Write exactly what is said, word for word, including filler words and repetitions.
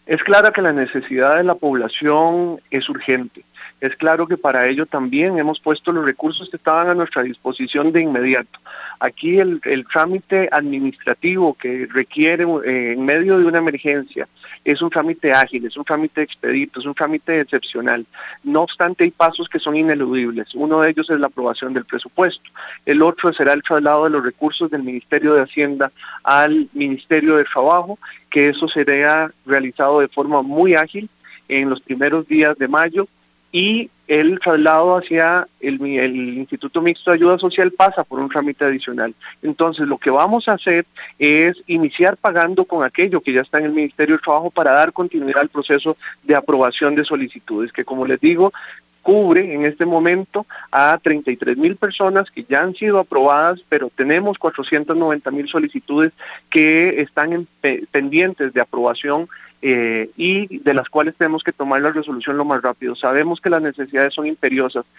Es claro que la necesidad de la población es urgente. Es claro que para ello también hemos puesto los recursos que estaban a nuestra disposición de inmediato. Aquí el, el trámite administrativo que requiere eh, en medio de una emergencia es un trámite ágil, es un trámite expedito, es un trámite excepcional. No obstante, hay pasos que son ineludibles. Uno de ellos es la aprobación del presupuesto. El otro será el traslado de los recursos del Ministerio de Hacienda al Ministerio de Trabajo, que eso será realizado de forma muy ágil en los primeros días de mayo, y el traslado hacia el, el Instituto Mixto de Ayuda Social pasa por un trámite adicional. Entonces, lo que vamos a hacer es iniciar pagando con aquello que ya está en el Ministerio de Trabajo para dar continuidad al proceso de aprobación de solicitudes, que, como les digo, cubre en este momento a treinta y tres mil personas que ya han sido aprobadas, pero tenemos cuatrocientas noventa mil solicitudes que están en, pe, pendientes de aprobación eh, y de las cuales tenemos que tomar la resolución lo más rápido. Sabemos que las necesidades son imperiosas,